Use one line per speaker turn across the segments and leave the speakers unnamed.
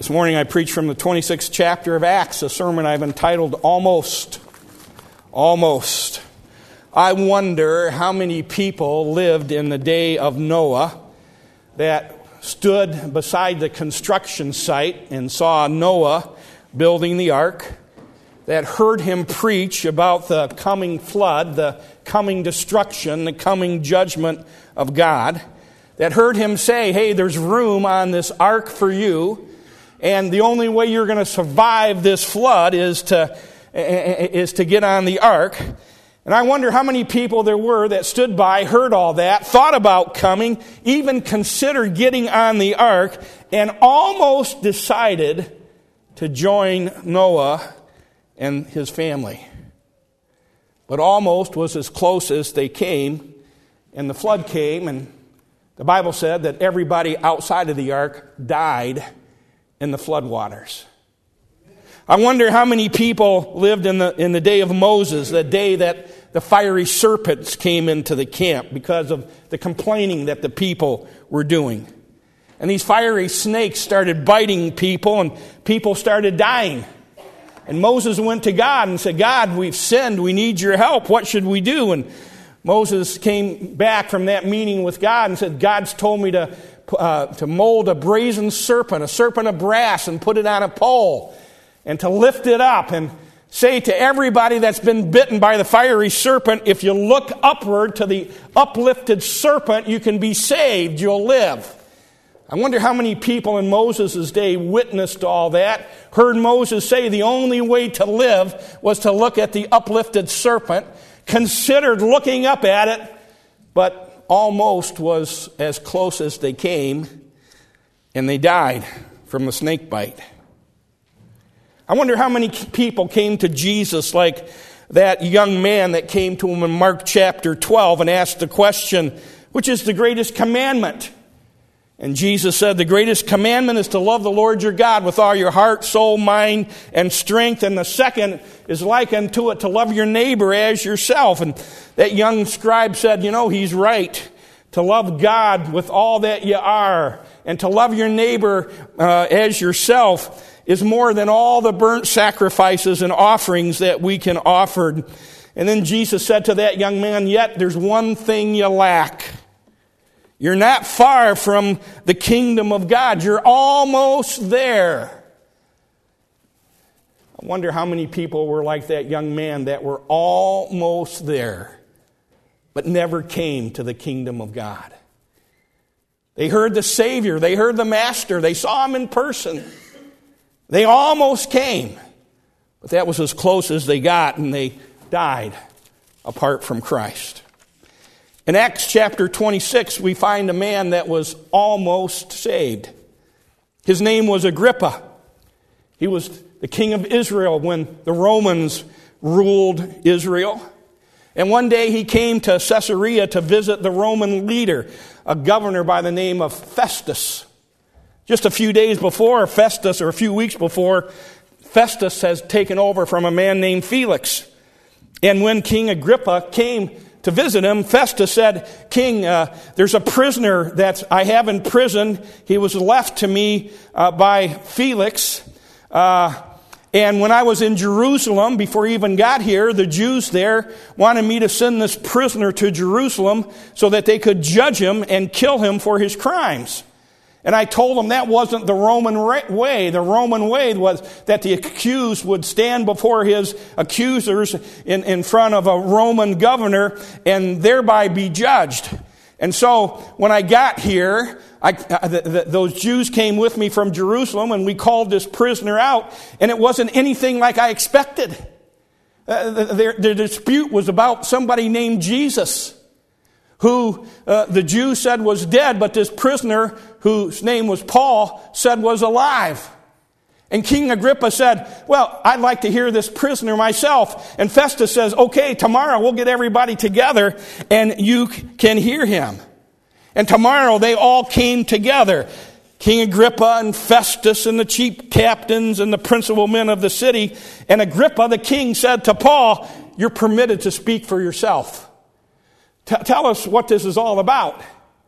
This morning I preach from the 26th chapter of Acts, a sermon I've entitled Almost. Almost. I wonder how many people lived in the day of Noah that stood beside the construction site and saw Noah building the ark, that heard him preach about the coming flood, the coming destruction, the coming judgment of God, that heard him say, hey, there's room on this ark for you, and the only way you're going to survive this flood is to get on the ark. And I wonder how many people there were that stood by, heard all that, thought about coming, even considered getting on the ark, and almost decided to join Noah and his family. But almost was as close as they came, and the flood came, and the Bible said that everybody outside of the ark died in the floodwaters. I wonder how many people lived in the day of Moses, the day that the fiery serpents came into the camp because of the complaining that the people were doing. And these fiery snakes started biting people, and people started dying. And Moses went to God and said, God, we've sinned. We need your help. What should we do? And Moses came back from that meeting with God and said, God's told me to mold a brazen serpent, a serpent of brass, and put it on a pole, and to lift it up and say to everybody that's been bitten by the fiery serpent, if you look upward to the uplifted serpent, you can be saved, you'll live. I wonder how many people in Moses' day witnessed all that, heard Moses say the only way to live was to look at the uplifted serpent, considered looking up at it, but almost was as close as they came, and they died from the snake bite. I wonder how many people came to Jesus like that young man that came to him in Mark chapter 12 and asked the question, which is the greatest commandment? And Jesus said, the greatest commandment is to love the Lord your God with all your heart, soul, mind, and strength. And the second is like unto it, to love your neighbor as yourself. And that young scribe said, he's right. To love God with all that you are and to love your neighbor as yourself is more than all the burnt sacrifices and offerings that we can offer. And then Jesus said to that young man, yet there's one thing you lack. You're not far from the kingdom of God. You're almost there. I wonder how many people were like that young man that were almost there, but never came to the kingdom of God. They heard the Savior. They heard the Master. They saw him in person. They almost came, but that was as close as they got, and they died apart from Christ. In Acts chapter 26, we find a man that was almost saved. His name was Agrippa. He was the king of Israel when the Romans ruled Israel. And one day he came to Caesarea to visit the Roman leader, a governor by the name of Festus. Just a few days before Festus, or a few weeks before, Festus has taken over from a man named Felix. And when King Agrippa came to visit him, Festus said, King, there's a prisoner that I have in prison. He was left to me by Felix. And when I was in Jerusalem, before he even got here, the Jews there wanted me to send this prisoner to Jerusalem so that they could judge him and kill him for his crimes. And I told them that wasn't the Roman way. The Roman way was that the accused would stand before his accusers in front of a Roman governor and thereby be judged. And so when I got here, those Jews came with me from Jerusalem, and we called this prisoner out, and it wasn't anything like I expected. Their dispute was about somebody named Jesus, who the Jews said was dead, but this prisoner, whose name was Paul, said was alive. And King Agrippa said, well, I'd like to hear this prisoner myself. And Festus says, okay, tomorrow we'll get everybody together and you can hear him. And tomorrow they all came together. King Agrippa and Festus and the chief captains and the principal men of the city. And Agrippa, the king, said to Paul, you're permitted to speak for yourself. Tell us what this is all about.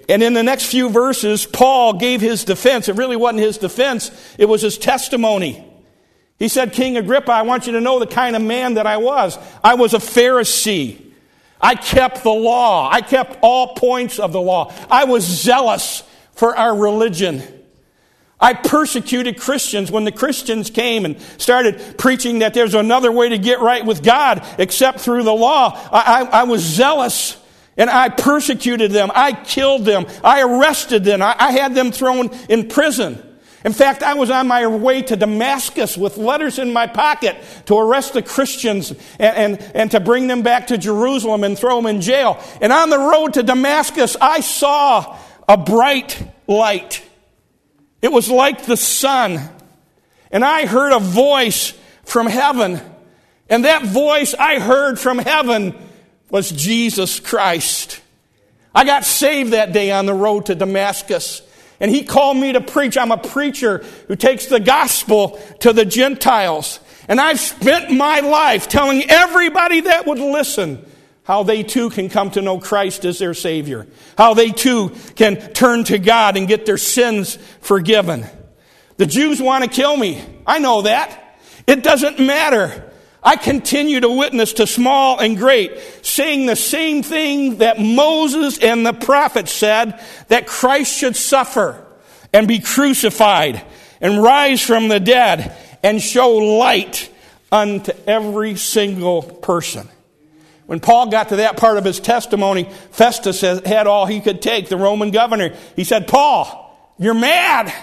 And in the next few verses, Paul gave his defense. It really wasn't his defense. It was his testimony. He said, King Agrippa, I want you to know the kind of man that I was. I was a Pharisee. I kept the law. I kept all points of the law. I was zealous for our religion. I persecuted Christians when the Christians came and started preaching that there's another way to get right with God except through the law. I was zealous and I persecuted them. I killed them. I arrested them. I had them thrown in prison. In fact, I was on my way to Damascus with letters in my pocket to arrest the Christians and to bring them back to Jerusalem and throw them in jail. And on the road to Damascus, I saw a bright light. It was like the sun. And I heard a voice from heaven. And that voice I heard from heaven was Jesus Christ. I got saved that day on the road to Damascus. And he called me to preach. I'm a preacher who takes the gospel to the Gentiles. And I've spent my life telling everybody that would listen how they too can come to know Christ as their Savior. How they too can turn to God and get their sins forgiven. The Jews want to kill me. I know that. It doesn't matter. I continue to witness to small and great, saying the same thing that Moses and the prophets said, that Christ should suffer and be crucified and rise from the dead and show light unto every single person. When Paul got to that part of his testimony, Festus had all he could take, the Roman governor. He said, Paul, you're mad.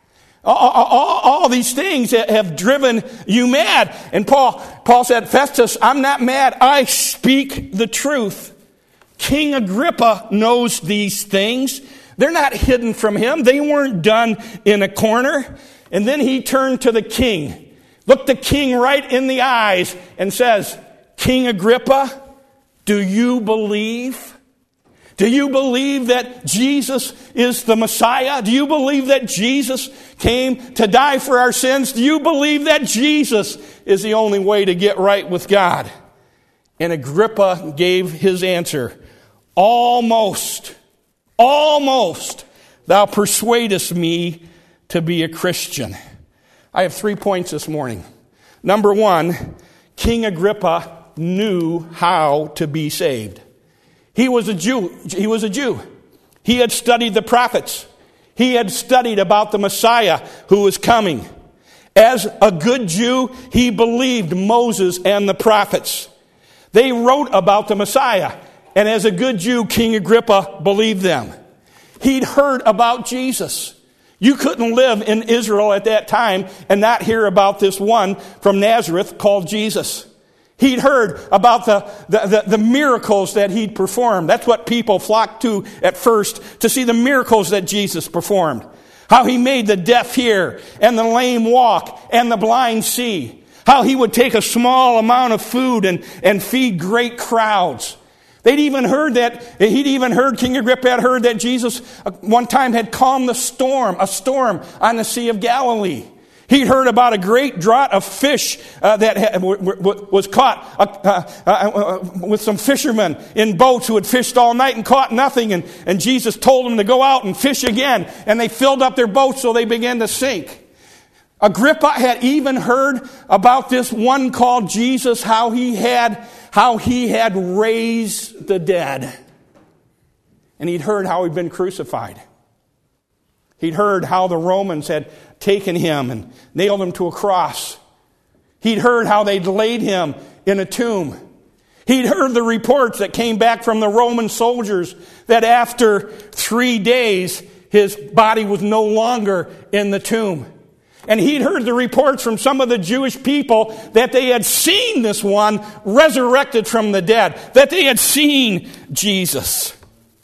All these things have driven you mad. And Paul said, Festus, I'm not mad. I speak the truth. King Agrippa knows these things. They're not hidden from him. They weren't done in a corner. And then he turned to the king, looked the king right in the eyes and says, King Agrippa, do you believe? Do you believe that Jesus is the Messiah? Do you believe that Jesus came to die for our sins? Do you believe that Jesus is the only way to get right with God? And Agrippa gave his answer. Almost, thou persuadest me to be a Christian. I have 3 points this morning. Number one, King Agrippa knew how to be saved. He was a Jew. He had studied the prophets. He had studied about the Messiah who was coming. As a good Jew, he believed Moses and the prophets. They wrote about the Messiah. And as a good Jew, King Agrippa believed them. He'd heard about Jesus. You couldn't live in Israel at that time and not hear about this one from Nazareth called Jesus. He'd heard about the miracles that he'd performed. That's what people flocked to at first, to see the miracles that Jesus performed. How he made the deaf hear, and the lame walk, and the blind see. How he would take a small amount of food and feed great crowds. King Agrippa had heard that Jesus one time had calmed a storm on the Sea of Galilee. He'd heard about a great draught of fish that was caught with some fishermen in boats who had fished all night and caught nothing. And Jesus told them to go out and fish again. And they filled up their boats so they began to sink. Agrippa had even heard about this one called Jesus, how he had raised the dead. And he'd heard how he'd been crucified. He'd heard how the Romans had taken him and nailed him to a cross. He'd heard how they'd laid him in a tomb. He'd heard the reports that came back from the Roman soldiers that after 3 days, his body was no longer in the tomb. And he'd heard the reports from some of the Jewish people that they had seen this one resurrected from the dead, that they had seen Jesus.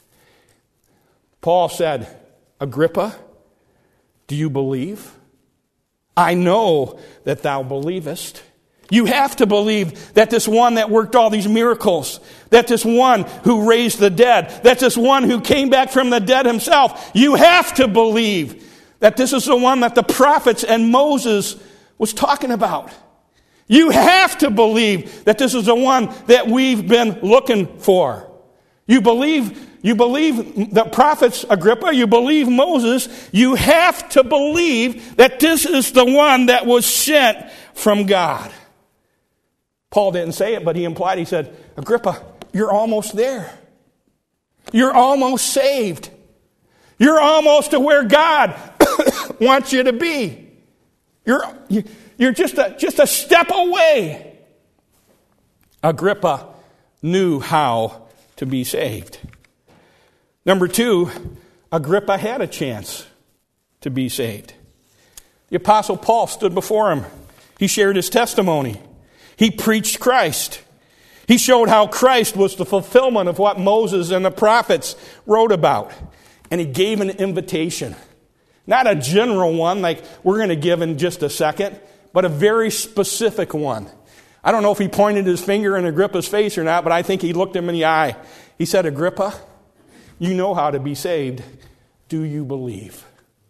Paul said, Agrippa, do you believe? I know that thou believest. You have to believe that this one that worked all these miracles, that this one who raised the dead, that this one who came back from the dead himself, you have to believe that this is the one that the prophets and Moses was talking about. You have to believe that this is the one that we've been looking for. You believe You believe the prophets, Agrippa, you believe Moses, you have to believe that this is the one that was sent from God. Paul didn't say it, but he implied, he said, Agrippa, you're almost there. You're almost saved. You're almost to where God wants you to be. You're just a step away. Agrippa knew how to be saved. Number 2, Agrippa had a chance to be saved. The Apostle Paul stood before him. He shared his testimony. He preached Christ. He showed how Christ was the fulfillment of what Moses and the prophets wrote about. And he gave an invitation. Not a general one like we're going to give in just a second, but a very specific one. I don't know if he pointed his finger in Agrippa's face or not, but I think he looked him in the eye. He said, Agrippa, you know how to be saved. Do you believe?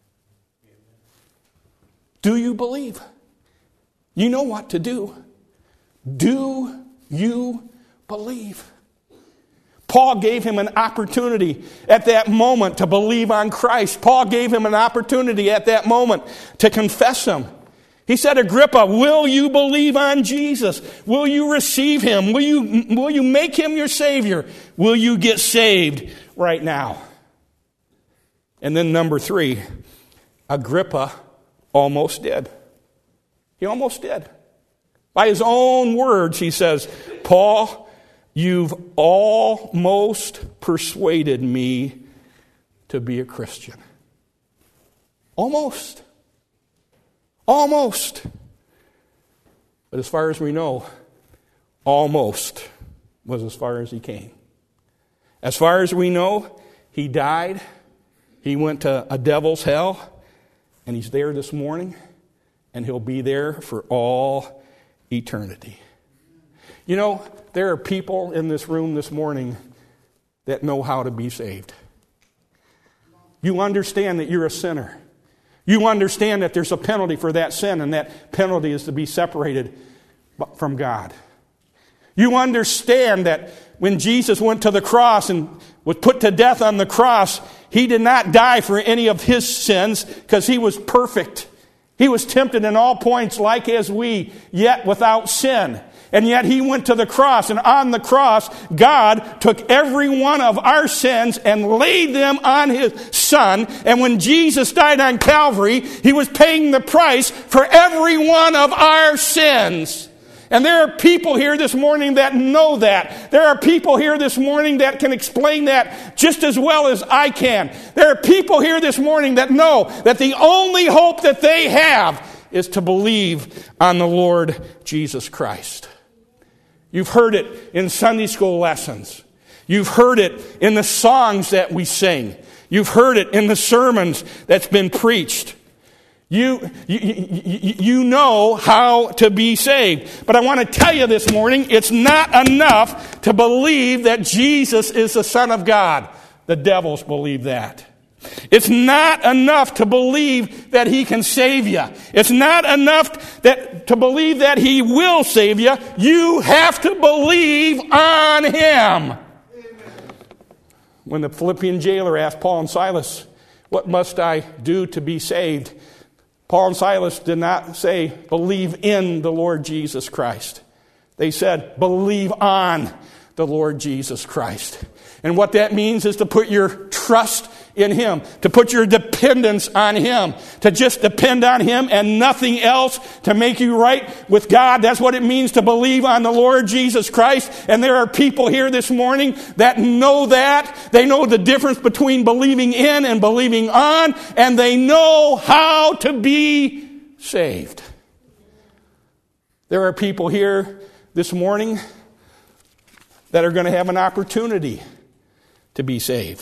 Do you believe? You know what to do. Do you believe? Paul gave him an opportunity at that moment to believe on Christ. Paul gave him an opportunity at that moment to confess him. He said, Agrippa, will you believe on Jesus? Will you receive him? Will you make him your Savior? Will you get saved right now? And then number 3, Agrippa almost did. He almost did. By his own words, he says, Paul, you've almost persuaded me to be a Christian. Almost. Almost. But as far as we know, almost was as far as he came. As far as we know, he died. He went to a devil's hell. And he's there this morning. And he'll be there for all eternity. You know, there are people in this room this morning that know how to be saved. You understand that you're a sinner. You understand that there's a penalty for that sin, and that penalty is to be separated from God. You understand that when Jesus went to the cross and was put to death on the cross, he did not die for any of his sins because he was perfect. He was tempted in all points like as we, yet without sin. And yet he went to the cross, and on the cross, God took every one of our sins and laid them on his Son. And when Jesus died on Calvary, he was paying the price for every one of our sins. And there are people here this morning that know that. There are people here this morning that can explain that just as well as I can. There are people here this morning that know that the only hope that they have is to believe on the Lord Jesus Christ. You've heard it in Sunday school lessons. You've heard it in the songs that we sing. You've heard it in the sermons that's been preached. You know how to be saved. But I want to tell you this morning, it's not enough to believe that Jesus is the Son of God. The devils believe that. It's not enough to believe that he can save you. It's not enough to believe that he will save you. You have to believe on him. When the Philippian jailer asked Paul and Silas, what must I do to be saved? Paul and Silas did not say, believe in the Lord Jesus Christ. They said, believe on the Lord Jesus Christ. And what that means is to put your trust in him, to put your dependence on him, to just depend on him and nothing else to make you right with God. That's what it means to believe on the Lord Jesus Christ. And there are people here this morning that know that. They know the difference between believing in and believing on, and they know how to be saved. There are people here this morning that are going to have an opportunity to be saved.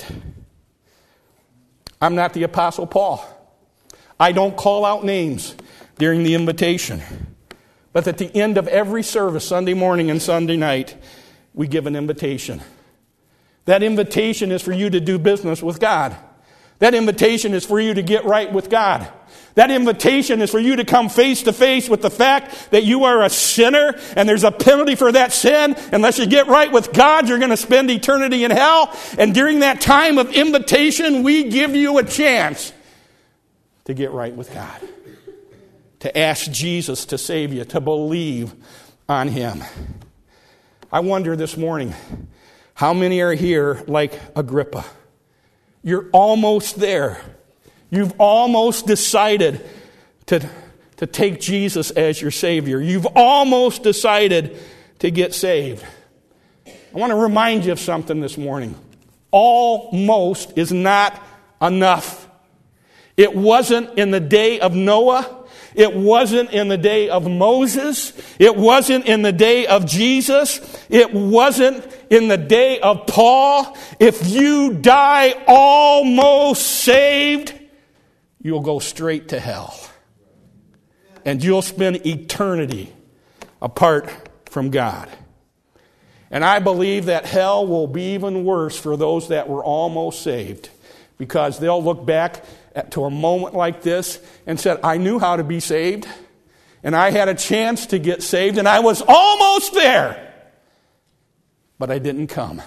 I'm not the Apostle Paul. I don't call out names during the invitation. But at the end of every service, Sunday morning and Sunday night, we give an invitation. That invitation is for you to do business with God. That invitation is for you to get right with God. That invitation is for you to come face to face with the fact that you are a sinner and there's a penalty for that sin. Unless you get right with God, you're going to spend eternity in hell. And during that time of invitation, we give you a chance to get right with God. To ask Jesus to save you, to believe on Him. I wonder this morning, how many are here like Agrippa? You're almost there. You've almost decided to take Jesus as your Savior. You've almost decided to get saved. I want to remind you of something this morning. Almost is not enough. It wasn't in the day of Noah. It wasn't in the day of Moses. It wasn't in the day of Jesus. It wasn't in the day of Paul. If you die almost saved, you'll go straight to hell. And you'll spend eternity apart from God. And I believe that hell will be even worse for those that were almost saved. Because they'll look back to a moment like this and said, I knew how to be saved. And I had a chance to get saved. And I was almost there. But I didn't come.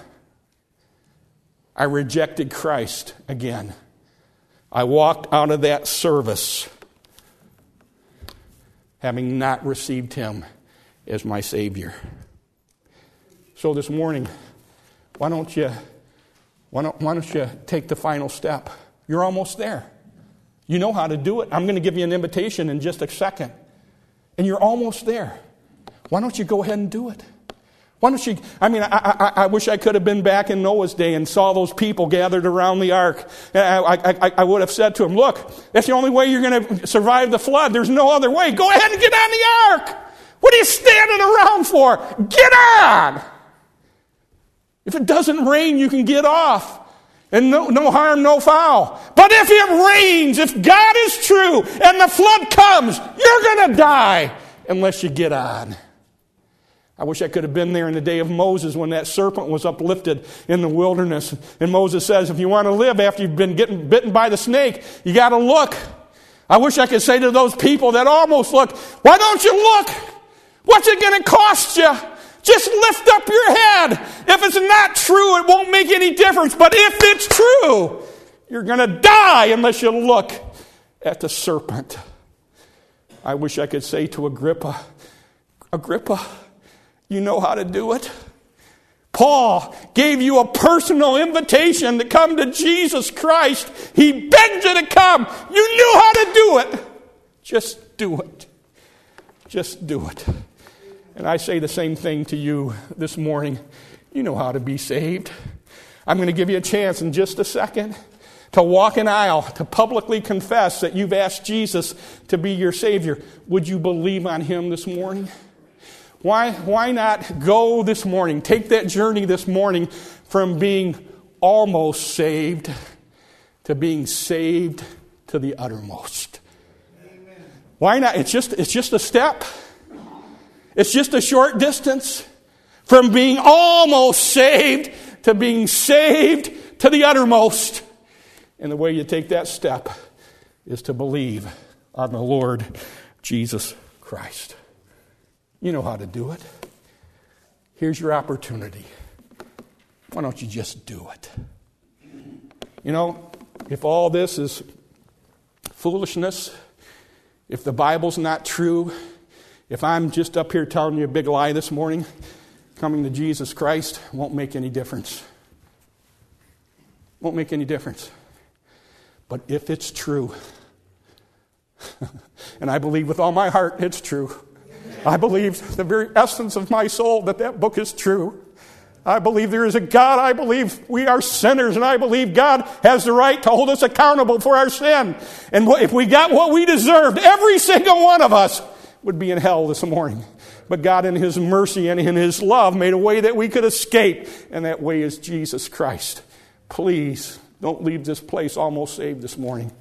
I rejected Christ again. I walked out of that service having not received Him as my Savior. So this morning, why don't you take the final step? You're almost there. You know how to do it. I'm going to give you an invitation in just a second. And you're almost there. Why don't you go ahead and do it? Why don't you, I wish I could have been back in Noah's day and saw those people gathered around the ark. I would have said to them, look, that's the only way you're going to survive the flood. There's no other way. Go ahead and get on the ark. What are you standing around for? Get on! If it doesn't rain, you can get off. And no harm, no foul. But if it rains, if God is true, and the flood comes, you're going to die unless you get on. I wish I could have been there in the day of Moses when that serpent was uplifted in the wilderness. And Moses says, if you want to live after you've been getting bitten by the snake, you got to look. I wish I could say to those people that almost look, why don't you look? What's it going to cost you? Just lift up your head. If it's not true, it won't make any difference. But if it's true, you're going to die unless you look at the serpent. I wish I could say to Agrippa, you know how to do it. Paul gave you a personal invitation to come to Jesus Christ. He begged you to come. You knew how to do it. Just do it. Just do it. And I say the same thing to you this morning. You know how to be saved. I'm going to give you a chance in just a second to walk an aisle, to publicly confess that you've asked Jesus to be your Savior. Would you believe on Him this morning? Why not go this morning, take that journey this morning from being almost saved to being saved to the uttermost? Amen. Why not? It's just a step. It's just a short distance from being almost saved to being saved to the uttermost. And the way you take that step is to believe on the Lord Jesus Christ. You know how to do it. Here's your opportunity. Why don't you just do it? You know, if all this is foolishness, if the Bible's not true, if I'm just up here telling you a big lie this morning, coming to Jesus Christ won't make any difference. Won't make any difference. But if it's true, and I believe with all my heart it's true, I believe the very essence of my soul that book is true. I believe there is a God. I believe we are sinners, and I believe God has the right to hold us accountable for our sin. And if we got what we deserved, every single one of us would be in hell this morning. But God in His mercy and in His love made a way that we could escape, and that way is Jesus Christ. Please don't leave this place almost saved this morning.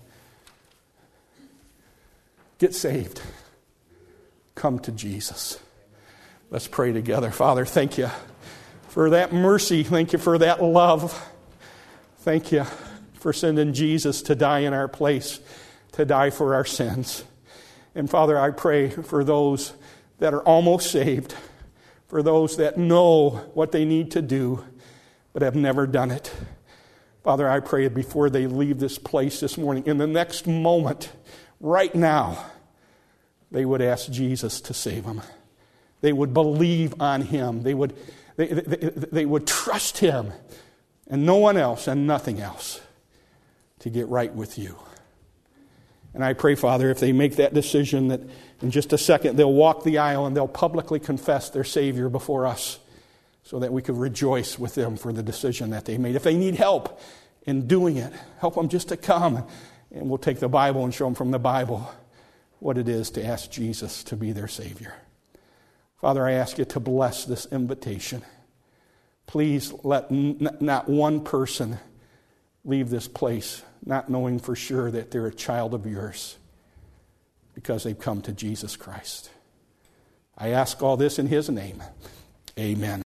Get saved. Come to Jesus. Let's pray together. Father, thank you for that mercy. Thank you for that love. Thank you for sending Jesus to die in our place. to die for our sins. And Father, I pray for those that are almost saved, for those that know what they need to do, but have never done it. Father, I pray before they leave this place this morning, in the next moment, right now, they would ask Jesus to save them. They would believe on Him. They would trust Him and no one else and nothing else to get right with You. And I pray, Father, if they make that decision, that in just a second they'll walk the aisle and they'll publicly confess their Savior before us so that we could rejoice with them for the decision that they made. If they need help in doing it, help them just to come, and we'll take the Bible and show them from the Bible what it is to ask Jesus to be their Savior. Father, I ask You to bless this invitation. Please let not one person leave this place not knowing for sure that they're a child of Yours because they've come to Jesus Christ. I ask all this in His name. Amen.